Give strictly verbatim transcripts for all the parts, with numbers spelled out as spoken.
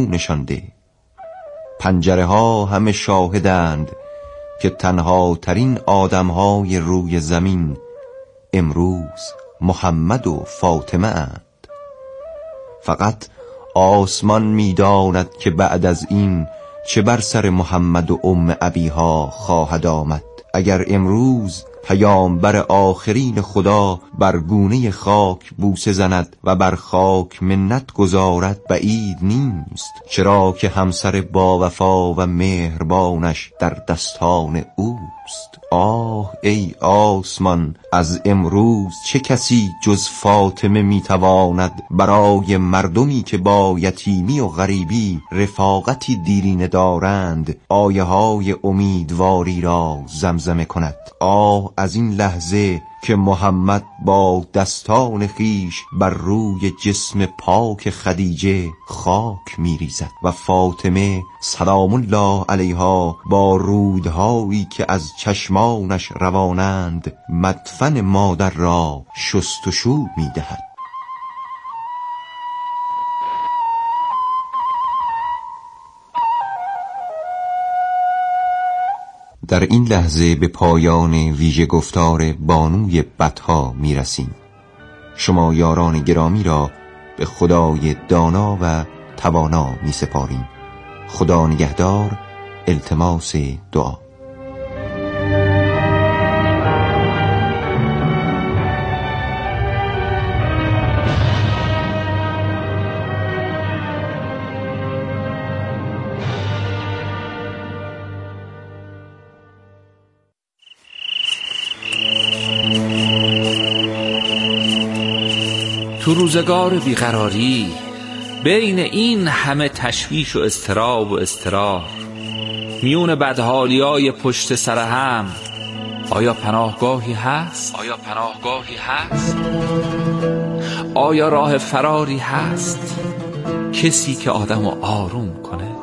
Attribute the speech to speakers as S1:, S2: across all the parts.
S1: نیکونشان ده. پنجره ها همه شاهدند که تنها ترین آدم های روی زمین امروز محمد و فاطمه اند. فقط آسمان می‌داند که بعد از این چه بر سر محمد و ام ابیها خواهد آمد. اگر امروز پیامبر آخرین خدا بر گونه خاک بوسه زند و بر خاک منت گذارد بعید نیست، چرا که همسر با وفا و مهربانش در دستان اوست. آه ای آسمان، از امروز چه کسی جز فاطمه میتواند برای مردمی که با یتیمی و غریبی رفاقتی دیرینه دارند آیه های امیدواری را زمزمه کند. آه از این لحظه که محمد با دستان خیش بر روی جسم پاک خدیجه خاک میریزد و فاطمه سلام الله علیها با رودهایی که از چشمانش روانند مدفن مادر را شستشو میدهد. در این لحظه به پایان ویژه گفتار بانوی بطحا می رسیم. شما یاران گرامی را به خدای دانا و توانا می سپاریم. خدا نگهدار. التماس دعا.
S2: تو روزگار بیقراری بین این همه تشویش و اضطراب و اضطرار، میون بدحالیای پشت سر هم، آیا پناهگاهی هست؟ آیا پناهگاهی هست؟ آیا راه فراری هست؟ کسی که آدمو آروم کنه؟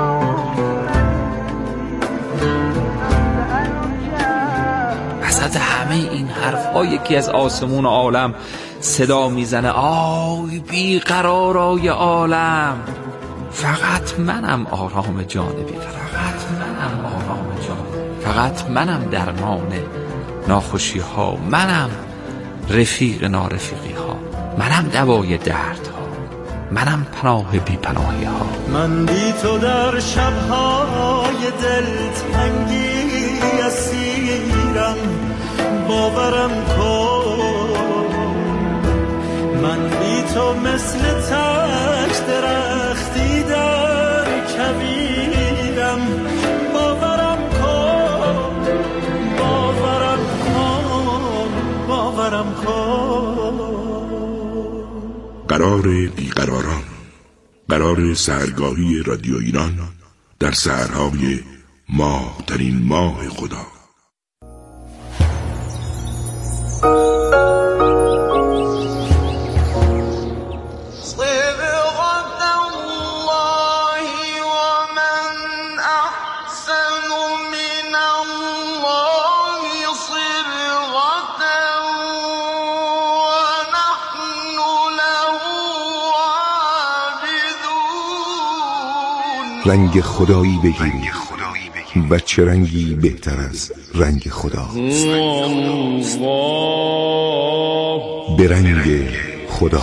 S2: وسط همه این حرف‌ها یکی از آسمون عالم صدا میزنه: آی بیقرارای عالم، فقط منم آرام جانبی، فقط منم آرام جانبی، فقط منم درمان ناخوشی ها، منم رفیق نارفیقی ها، منم دوای درد ها، منم پناه بی پناهی ها.
S3: من بی تو در شبهای دلتنگی اسیرم، باورم کن. من بی تو مثل تک درختی در کویرم، باورم کن، باورم کن، باورم کن.
S4: قرار بیقراران، قرار سحرگاهی رادیو ایران در سحرهای ماه ترین ماه خدا. رنگ خدایی بگیر و چه رنگی بهتر از رنگ خدا؟ به رنگ خدا.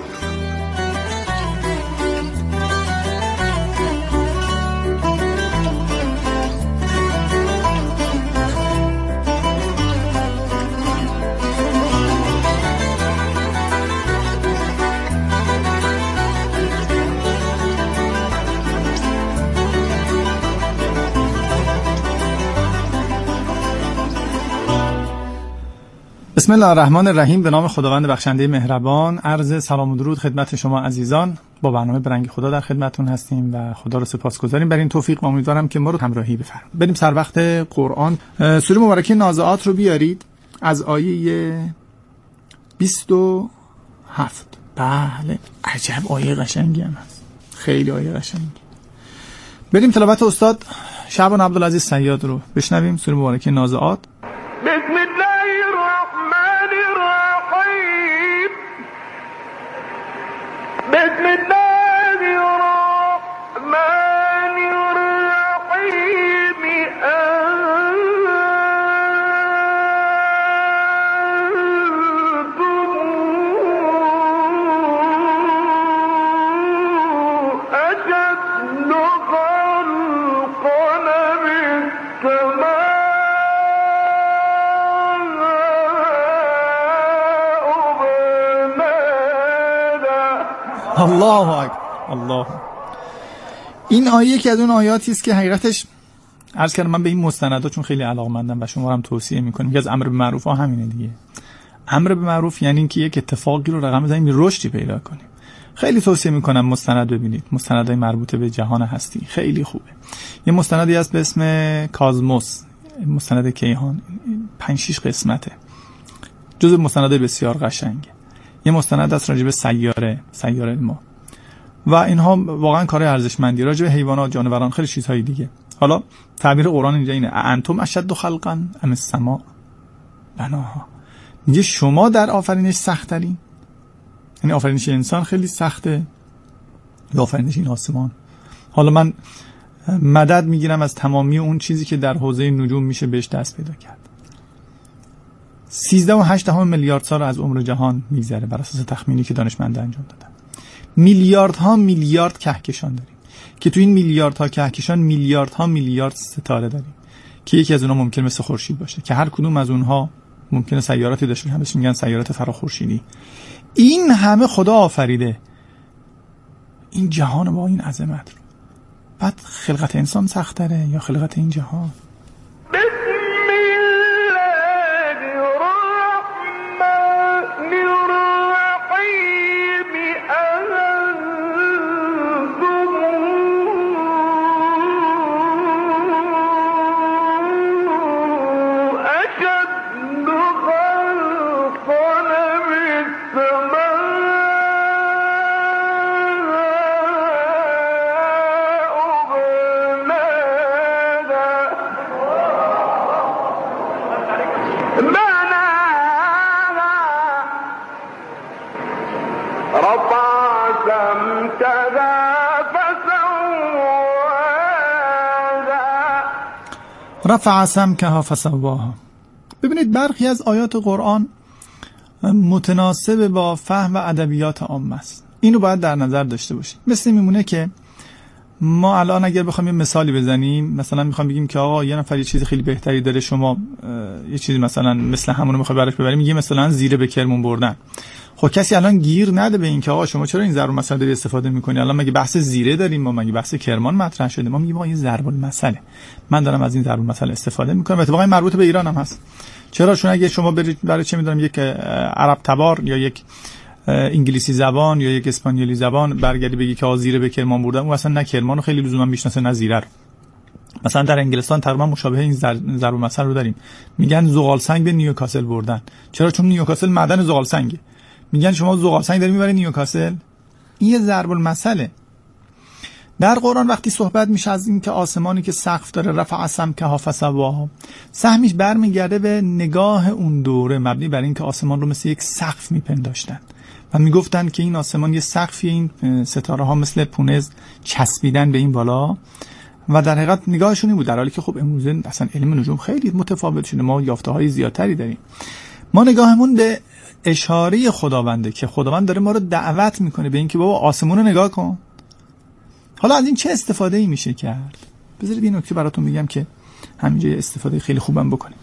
S5: بسم الله الرحمن الرحیم. به نام خداوند بخشنده مهربان. عرض سلام و درود خدمت شما عزیزان. با برنامه برنگ خدا در خدمتون هستیم و خدا رو سپاسگزاریم بر این توفیق و امیدوارم که ما رو همراهی بفرمایید. بریم سر وقت قرآن. سوره مبارکه نازعات رو بیارید از آیه بیست و هفت. بله، عجب آیه قشنگی هم هست، خیلی آیه قشنگی. بریم تلاوت استاد شعبان عبدالعزیز صیاد رو بشنویم. سوره مبارکه نازعات.
S6: بسم الله الرحمن الرحیم. بسم الله الرحمن
S5: الله اکبر. الله. این آیه یکی از اون آیاتی است که حقیقتش عرض کردم من به این مستندا چون خیلی علاقه‌مندم و شما رو هم توصیه می‌کنم که از امر به معروف ها همینه دیگه. امر به معروف یعنی اینکه یک اتفاقی رو رقم بزنیم رشدی پیدا کنیم. خیلی توصیه می‌کنم مستند ببینید، مستندای مربوط به جهان هستی خیلی خوبه. یه مستندی هست به اسم کازموس، مستند کیهان، پنج شش قسمته. جزء مستندای بسیار قشنگه. یه مستند است راجع به سیاره، سیاره ما. و اینها واقعا کار ارزشمندی راجع به حیوانات، جانوران، خیلی چیزهای دیگه. حالا تعبیر قرآن اینجا اینه انتم اشد خلقا ام السماء بناها. میگه شما در آفرینش سخت ترین، یعنی آفرینش انسان خیلی سخته یا آفرینش این آسمان. حالا من مدد میگیرم از تمامی اون چیزی که در حوزه نجوم میشه بهش دست پیدا کرد. سیزده و هشت دهم میلیارد سال از عمر جهان میگذره بر اساس تخمینی که دانشمندان انجام دادن. میلیاردها میلیارد کهکشان داریم که تو این میلیاردها کهکشان میلیاردها میلیارد ستاره داریم که یکی از اونها ممکنه مثل خورشید باشه که هر کدوم از اونها ممکنه سیاراتی داشته باشه، همش میگن سیارات فراخورشیدی. این همه خدا آفریده این جهان با این عظمت رو، بعد خلقت انسان سخت‌تره یا خلقت این جهان؟ رفع سمکها فسواها. ببینید برخی از آیات قرآن متناسب با فهم و ادبیات عامه است. اینو باید در نظر داشته باشید. مثل میمونه که ما الان اگر بخوایم یه مثالی بزنیم، مثلا میخوام بگیم که آقا یه نفر یه چیز خیلی بهتری داره، شما یه چیزی مثلا مثل همون رو میخوای براش ببریم، میگه مثلا زیره به کرمون بردن. خب کسی الان گیر نده به این که آقا شما چرا این ضرب المثل داری استفاده میکنی؟ الان مگه بحث زیره داریم ما؟ مگه بحث کرمان مطرح شده؟ ما میگیم آقا این ضرب المثله، من دارم از این ضرب المثل استفاده میکنم. اتفاقا مربوط به ایران هم هست. چرا؟ چون اگه شما برید برای چه میدونم یک عرب تبار یا یک انگلیسی زبان یا یک اسپانیولی زبان برگردی بگی که آقا زیره به کرمان بردن، اون اصلا نه کرمانو خیلی لزوما میشناسه نه زیره رو. مثلا در انگلستان تقریبا مشابه این ضرب المثل رو داریم، میگن زغال سنگ به نیوکاسل بردن. چرا؟ چون نیوکاسل معدن زغال سنگه. میگن شما زغال سنگ داری میبری نیوکاسل. این یه ضرب المثله. در قرآن وقتی صحبت میشه از این که آسمانی که سقف داره، رفع سمکها فسواها، سهمش برمیگرده به نگاه اون دوره مبنی بر این که آسمان رو مثل یک سقف میپنداشتن و میگفتن که این آسمان یه سقفی، این ستاره ها مثل پونز چسبیدن به این بالا و در حقیقت نگاهشون این بود. در حالی که خب امروزه اصلا علم نجوم خیلی متفاوت شده، ما یافته های زیادتری داریم. ما نگاهمون به اشاره خداونده که خداوند داره ما رو دعوت میکنه به این که بابا آسمون رو نگاه کن. حالا از این چه استفاده ای میشه کرد؟ بذارید این نکته براتون میگم که همینجا استفاده خیلی خوبم بکنیم.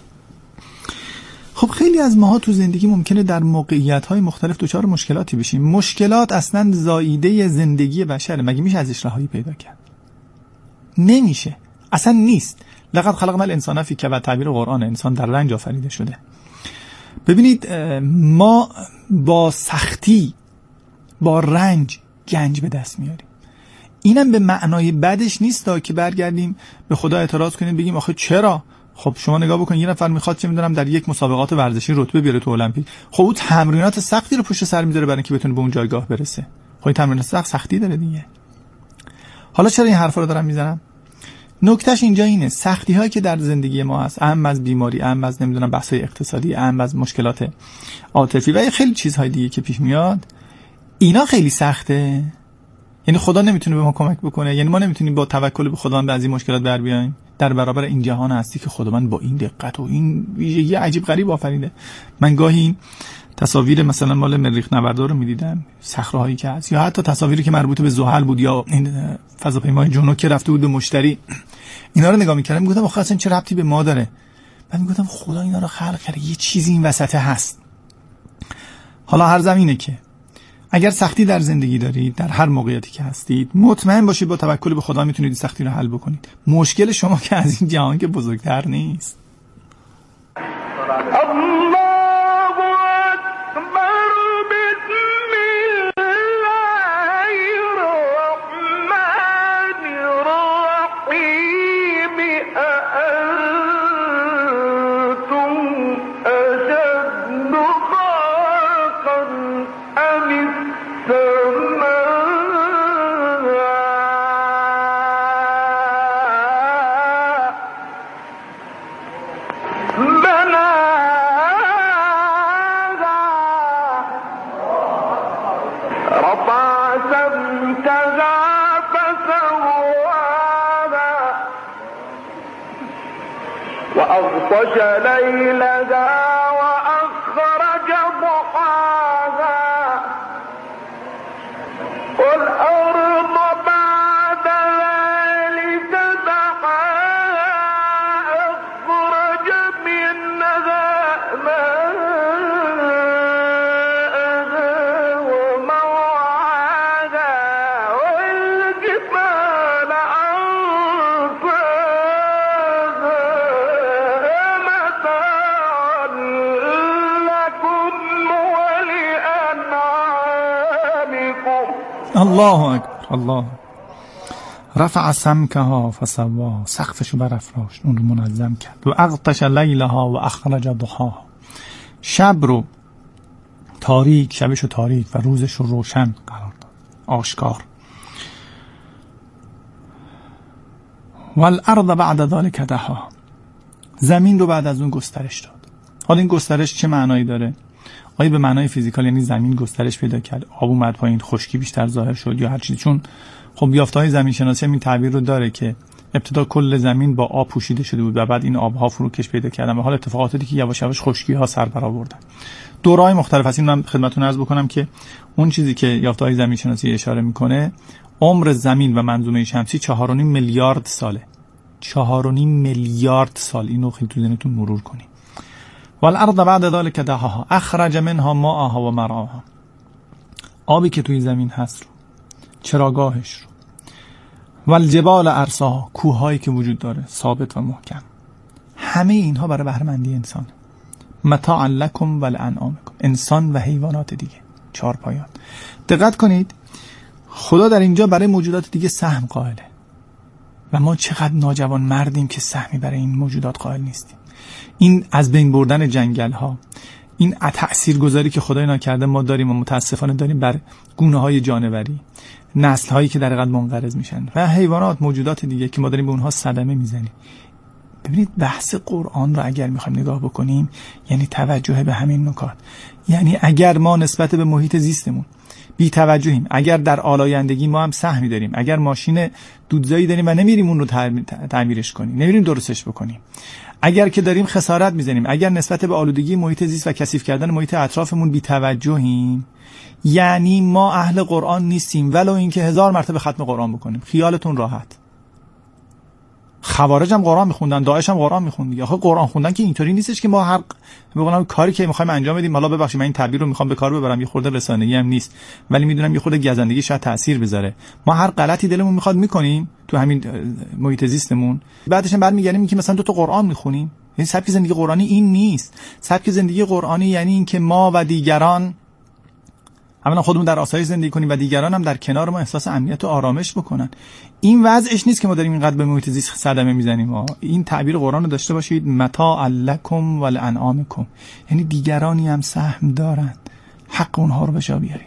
S5: خب خیلی از ماها تو زندگی ممکنه در موقعیت‌های مختلف دچار مشکلاتی بشیم. مشکلات اصلا زاییده زندگی بشره. مگه میشه ازش رهایی پیدا کرد؟ نمیشه، اصلا نیست. لقد خلقنا الانسان فی کبد، تعبیر قرآن، انسان در رنج آفریده شده. ببینید ما با سختی، با رنج گنج به دست میاریم. اینم به معنای بدش نیست تا که برگردیم به خدا اعتراض کنیم بگیم آخه چرا؟ خب شما نگاه بکن، یه نفر میخواد چه میدونم در یک مسابقات ورزشی رتبه بیاره تو المپیک، خب اون تمرینات سختی رو پشت سر میذاره برای اینکه بتونه به اون جایگاه برسه. خب این تمرینات سخت سختی داره دیگه. حالا چرا این حرفا رو دارم میزنم؟ نکتهش اینجا اینه، سختی هایی که در زندگی ما هست، اهم از بیماری، اهم از نمیدونم بحث اقتصادی، اهم از مشکلات عاطفی و خیلی چیزهای دیگه که پیش میاد، اینا خیلی سخته. یعنی خدا نمیتونه به ما کمک بکنه، یعنی ما نمیتونیم با توکل به خداوند از این مشکلات بر بیاییم در برابر این جهان هستی که خداوند با این دقت و این ویژگی عجیب غریب آفریده. من گاهی این تصاویر مثلا مال مریخ نوردار رو میدیدم، صخره‌هایی که هست، یا حتی تصاویری که مربوط به زحل بود یا این فضاپیمای جنو که رفته بود به مشتری، اینا رو نگاه می‌کردم میگفتم آخه اصلا چه ربطی به ما داره؟ بعد میگفتم خدا اینا رو خلق کرده، یه چیزی این وسط هست. حالا هر زمینه که اگر سختی در زندگی دارید، در هر موقعیتی که هستید، مطمئن باشید با توکل به خدا میتونید سختی رو حل بکنید. مشکل شما که از این جهان که بزرگتر نیست.
S6: وأغطش ليلها وأخرج ضحاها والأرض بعد ذلك دحاها أخرج منها ماءها ومرعاها والجبال
S5: الله اکبر. الله رفع سمکها فسوا، سقفشو برافراشت، اون رو منظم کرد. و اغطش لیلها و اخرج ضحاها، شب رو تاریک، شبشو تاریک و روزش رو روشن قرار داد، آشکار. والارض بعد ذلك دحاها، زمین رو بعد از اون گسترش داد. حالا این گسترش چه معنایی داره؟ آیا به معنای فیزیکال یعنی زمین گسترش پیدا کرد، آب اومد پایین، خشکی بیشتر ظاهر شد، یا هر چیزی؟ چون خب یافته‌های زمین شناسی هم این تعبیر رو داره که ابتدا کل زمین با آب پوشیده شده بود و بعد این آبها فروکش پیدا کردن و حال اتفاقاتی که یواش یواش خشکی ها سر برآوردن. دوره‌های مختلف هست. این من خدمتتون عرض بکنم که اون چیزی که یافته‌های زمین شناسی اشاره میکنه، عمر زمین و منظومه شمسی چهار و نیم میلیارد ساله. چهار و نیم میلیارد سال. اینو خیلی تو ذهنتون مرور کنید. والارض بعد ذلك دحاها اخرج منها ماءها و مرعاها، آبی که توی زمین هست رو، چراگاهش رو، والجبال ارساها، کوههایی که وجود داره ثابت و محکم، همه اینها برای بهره مندی انسان. متاعا لکم ولانعامکم، انسان و حیوانات دیگه، چهار پایان. دقت کنید، خدا در اینجا برای موجودات دیگه سهم قائله و ما چقدر ناجوان مردیم که سهمی برای این موجودات قائل نیستیم. این از بین بردن جنگل ها، این تأثیرگذاری که خدای اینا کرده ما داریم و متاسفانه داریم بر گونه های جانوری، نسل هایی که در حقیقت منقرض میشن و حیوانات، موجودات دیگه که ما داریم به اونها صدمه میزنیم. ببینید بحث قرآن رو اگر میخوایم نگاه بکنیم یعنی توجه به همین نکات. یعنی اگر ما نسبت به محیط زیستمون بی توجهیم، اگر در آلایندگی ما هم سهمی داریم، اگر ماشین دودزایی داریم و نمیریم اون رو تعمیرش کنیم، نمیریم درستش بکنیم، اگر که داریم خسارت میزنیم، اگر نسبت به آلودگی محیط زیست و کثیف کردن محیط اطرافمون بی توجهیم، یعنی ما اهل قرآن نیستیم، ولو اینکه هزار مرتبه ختم قرآن بکنیم. خیالتون راحت. خوارج هم قرآن میخوندن، داعش هم قرآن میخوند. آخه قرآن خوندن که اینطوری نیستش که ما هر بگم کاری که میخوایم انجام بدیم، حالا ببخشید من این تعبیر رو میخوام به کار ببرم، یه خورده رسانه‌ای هم نیست، ولی میدونم یه خورده گزندگی شاید تاثیر بذاره. ما هر غلطی دلمون میخواد میکنیم تو همین محیط زیستمون، بعدش هم برمیگردیم که مثلا دو تا قرآن میخونیم. این سبک زندگی قرآنی این نیست. سبک زندگی قرآنی یعنی این که ما و دیگران اولا خودمون در آسایش زندگی کنیم و دیگران هم در کنار ما احساس امنیت و آرامش بکنن. این وضعش نیست که ما داریم اینقدر به محیط زیست صدمه میزنیم. ما این تعبیر قرآن رو داشته باشید، متاع لکم ولانعامکم، یعنی دیگرانی هم سهم دارن، حق اونها رو به جا بیاریم.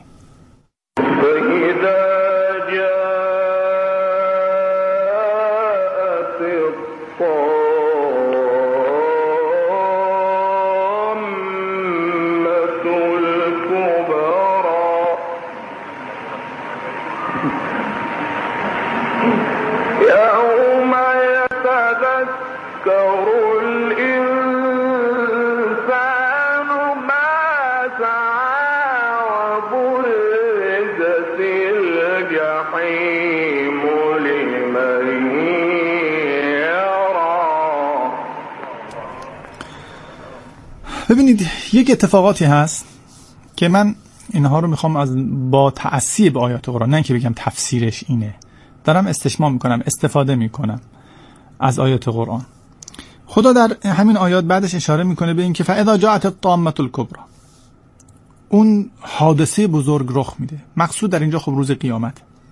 S5: ببینید یک اتفاقاتی هست که من اینها رو میخوام از با تأثیر به آیات قرآن، نه اینکه بگم تفسیرش اینه، دارم استشمام میکنم، استفاده میکنم از آیات قرآن. خدا در همین آیات بعدش اشاره میکنه به این که فاذا جاءت الطامة الکبری، اون حادثه بزرگ رخ میده. مقصود در اینجا خب روز قیامت.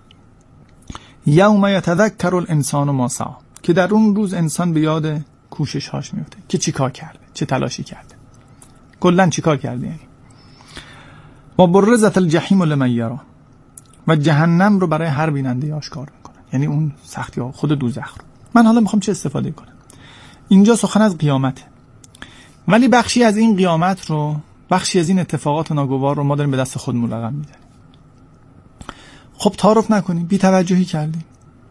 S5: یوم یتذکر الانسان ما سعی، که در اون روز انسان به یاد کوشش هاش میفته که چی کار کرده، چه تلاشی کرده، کلا چی کار کرده. یعنی و برزت الجحیم لمن یری، و جهنم رو برای هر بیننده آشکار میکنه، یعنی اون سختی ها، خود دوزخ رو. من حالا میخوام چه استفاده کنم. اینجا سخن از قیامته، ولی بخشی از این قیامت رو، بخشی از این اتفاقات ناگوار رو ما داریم به دست خودمون رقم میزنیم. خب تعارف نکنیم، بی توجهی کردیم،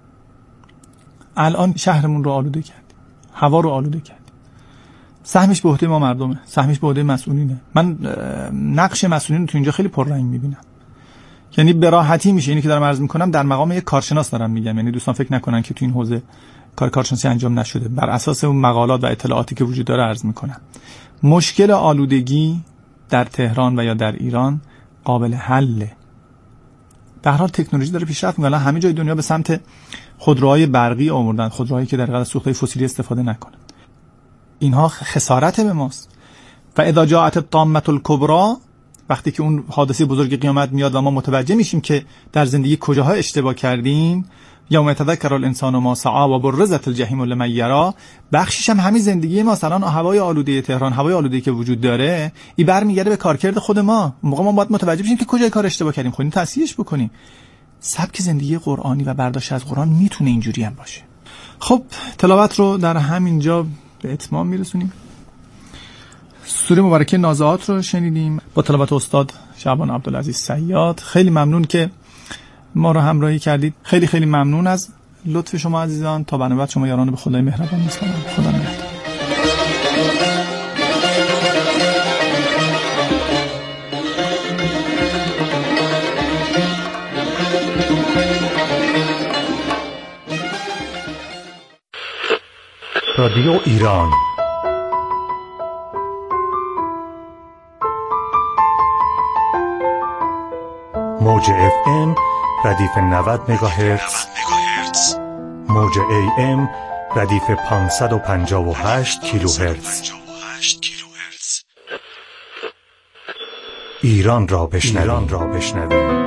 S5: الان شهرمون رو آلوده کردیم، هوا رو آلوده کردیم. سهمش به عهده ما مردمه، سهمش به عهده مسئولینه. من نقش مسئولین تو اینجا خیلی پررنگ میبینم، یعنی به راحتی میشه، اینی که دارم عرض میکنم در مقام یک کارشناس دارم میگم، یعنی دوستان فکر نکنن که تو این حوزه کار کارشناسی انجام نشده، بر اساس اون مقالات و اطلاعاتی که وجود داره عرض میکنم. مشکل آلودگی در تهران و یا در ایران قابل حله. به هر حال تکنولوژی داره پیشرفت میکنه، همه جای دنیا به سمت خودروهای برقی آوردن، خودروهایی که در حقیقت سوختهای فسیلی استفاده نکنن. اینها خسارت به ماست. و اذا جاءت الطامة الکبری، وقتی که اون حادثه بزرگ قیامت میاد و ما متوجه میشیم که در زندگی کجاها اشتباه کردیم، یوم یتذکر الانسان ما سعی و برزت الجحیم لمن یری، بخشش هم همین زندگی ما. مثلا هوای آلوده تهران، هوای آلوده که وجود داره، این برمیگرده به کارکرد خود ما. موقع ما باید متوجه بشیم که کجای کار اشتباه کردیم، خودمون تصحیحش بکنیم. سبک زندگی قرآنی و برداشت از قرآن میتونه اینجوری هم باشه. خب تلاوت رو در همین جا به اتمام میرسونیم. سوره مبارکه نازعات رو شنیدیم با تلاوت استاد شعبان عبدالعزیز صیاد. خیلی ممنون که ما رو همراهی کردید. خیلی خیلی ممنون از لطف شما عزیزان. تا برنامه بعد شما یاران به خدای مهربان میسپارم. خدا نگهدار.
S7: رادیو ایران موج اف ام ردیف نود مگاهرتز، موج ای ام ردیف پانصد و پنجاه و هشت کیلوهرتز. ایران را بشنوید، ایران را بشنوید.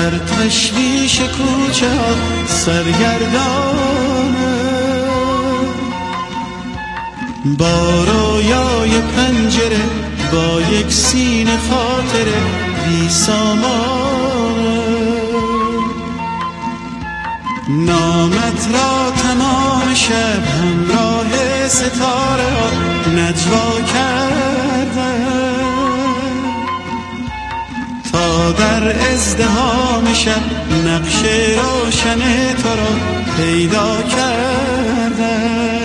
S3: در تشویش کوچه ها سرگردانه، با رویای پنجره با یک سینه خاطره بی سامانه. نامت را تمام شب همراه ستاره ها نجوا کردن، تا در ازدحام شب نقش روشن تو را پیدا کردن.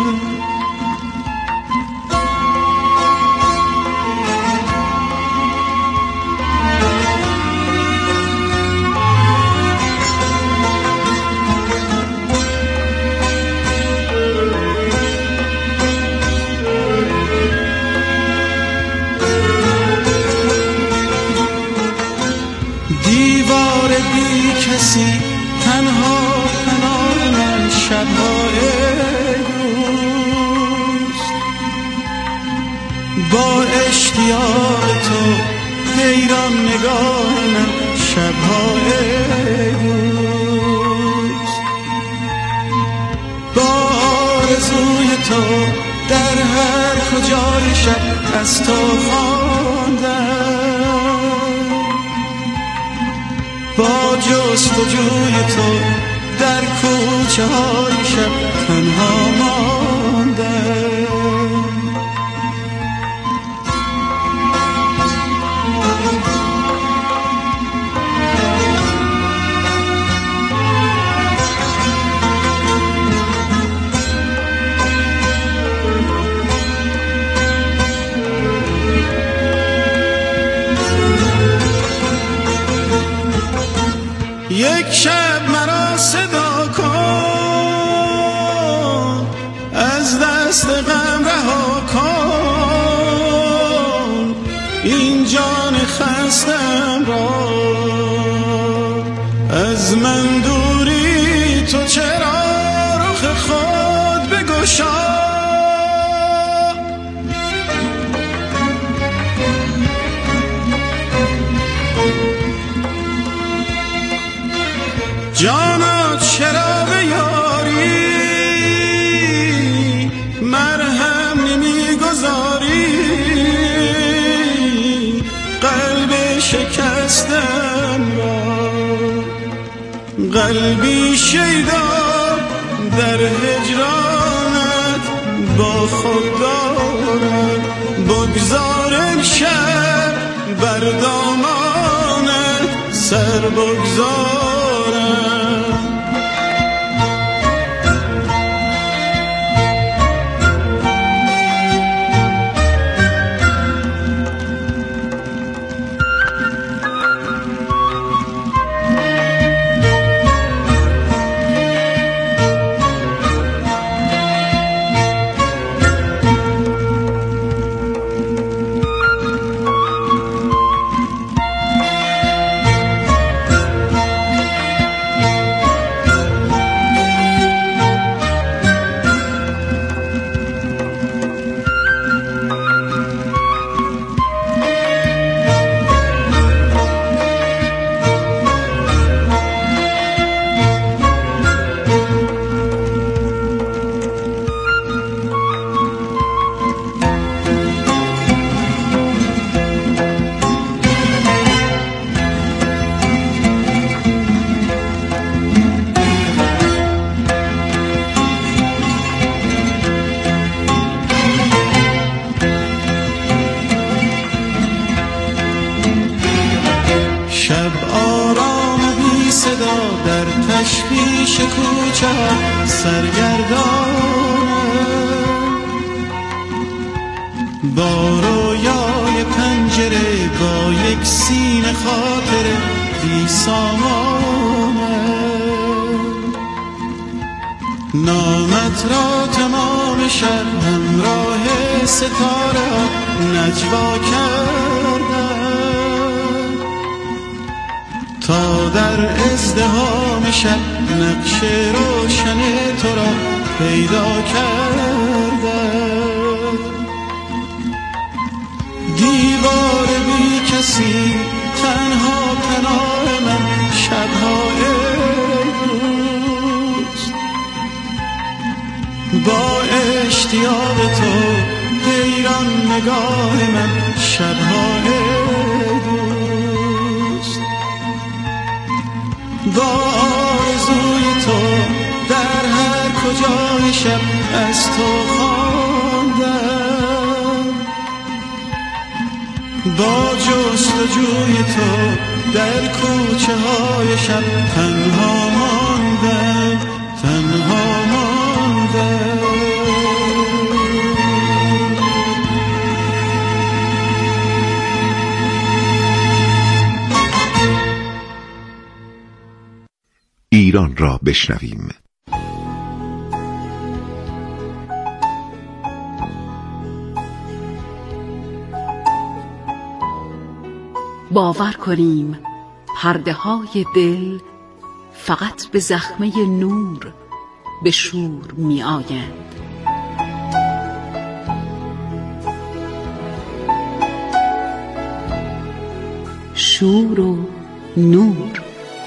S3: دیوار بی کسی تنها پناه من شب‌های دوست، با اشتیاق تو حیران نگاه من شب‌های دوست، با آرزوی تو در هر کجای شب از تو خواندم، با جستجوی تو در کوچه های شب تنها ماندم. یک شب مرا صدا کن، از دست غم رها کن، این جان خستم را از من دوری تو چرا رخ خود بگشا. جانا چرا به یاری مرهم نمیگذاری، قلب شکستم را قلبی شیدا در هجرانت با خود دارد. بگذار امشب بر دامانت سر بگذارم. تشویش کوچه سرگردانه، با رویای پنجره با یک سینه خاطره بی سامانه. نامت را تمام شب همراه ستاره ها نجوا کردن، تا در ازدحام شب نقش روشن تو را پیدا کردن. دیوار بی کسی تنها پناه من اشتیاق تو حیران نگاه من شبهای دوست. با آرزوی تو در هر کجای شب از تو خواندم، با جستجوی تو در کوچه های شب تنها ماندم، تنها ماندم.
S4: ایران را بشنویم.
S8: باور کنیم پرده های دل فقط به زخمه نور به شور می آیند. شور و نور.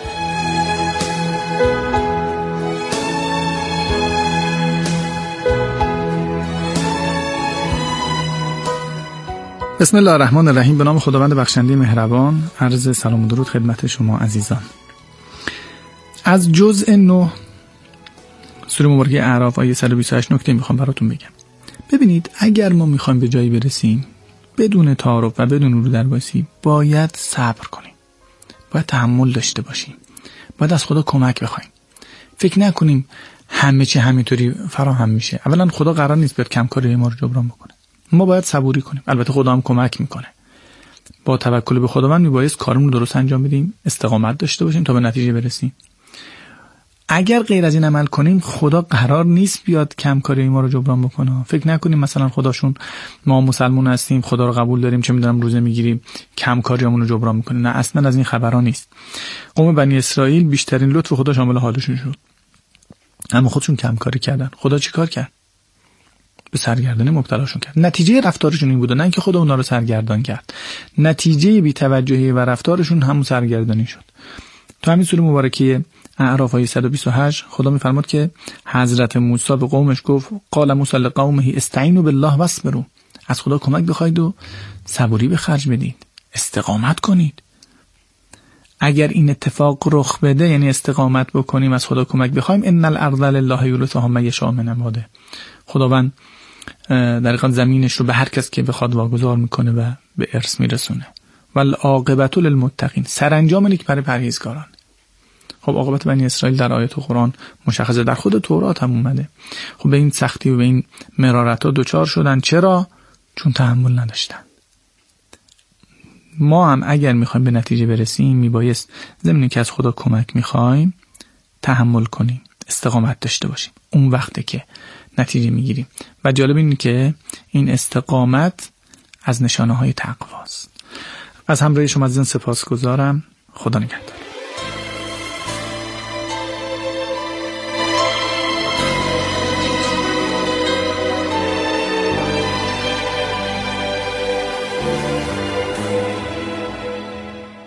S5: بسم الله الرحمن الرحیم. به نام خداوند بخشنده مهربان. عرض سلام و درود خدمت شما عزیزان. از جزء نه سوره مبارکه اعراف آیه صد و بیست و هشت نکته میخوام براتون بگم. ببینید، اگر ما میخوایم به جایی برسیم بدون تعارف و بدون رو درواسی، باید صبر کنیم، باید تحمل داشته باشیم، باید از خدا کمک بخوایم. فکر نکنیم همه چی همینطوری فراهم میشه. اولا خدا قرار نیست بیاد کمکاری ما رو جبران بکنه. ما باید صبوری کنیم. البته خدا هم کمک میکنه. با توکل به خداوند میبایست کارمون رو درست انجام بدیم، استقامت داشته باشیم تا به نتیجه برسیم. اگر غیر از این عمل کنیم خدا قرار نیست بیاد کمکاری ما رو جبران بکنه. فکر نکنیم مثلا خداشون ما مسلمان هستیم، خدا رو قبول داریم، چه میدونم روزه میگیریم، کمکاریامون رو جبران میکنه. نه، اصلا از این خبرها نیست. قوم بنی اسرائیل بیشترین لطف خدا شامل حالشون شد، اما خودشون کمکاری کردن. خدا چیکار کرد؟ به سرگردانی مبتلاشون کرد. نتیجه رفتارشون این بود، نه اینکه خدا اونا رو سرگردان کرد. نتیجه بی‌توجهی و رفتارشون همون سرگردانی شد. تو همین سوره مبارکه اعراف آیه صد و بیست و هشت خدا میفرماد که حضرت موسی به قومش گفت قال موسی لقومه استعینوا بالله واصبروا. از خدا کمک بخواید و صبوری به خرج بدید، استقامت کنید. اگر این اتفاق رخ بده، یعنی استقامت بکنیم، از خدا کمک بخوایم، ان الارض لله یورثها من یشاء من عباده. خداوند در واقع زمینش رو به هر کس که بخواد واگذار میکنه و به ارث میرسونه. والعاقبت للمتقین. سرانجام نیک برای پرهیزگاران. خب عاقبت بنی اسرائیل در آیات قرآن مشخصه، در خود تورات هم اومده. خب به این سختی و به این مرارت ها دوچار شدن. چرا؟ چون تحمل نداشتن. ما هم اگر میخوایم به نتیجه برسیم میبایست ضمن که از خدا کمک میخوایم تحمل کنیم، استقامت داشته باشیم. اون وقته که نتیجه میگیریم. و جالب اینه که این استقامت از نشانه های تقواست. از همراهی شما عزیزان سپاسگزارم. خدا نگهدار.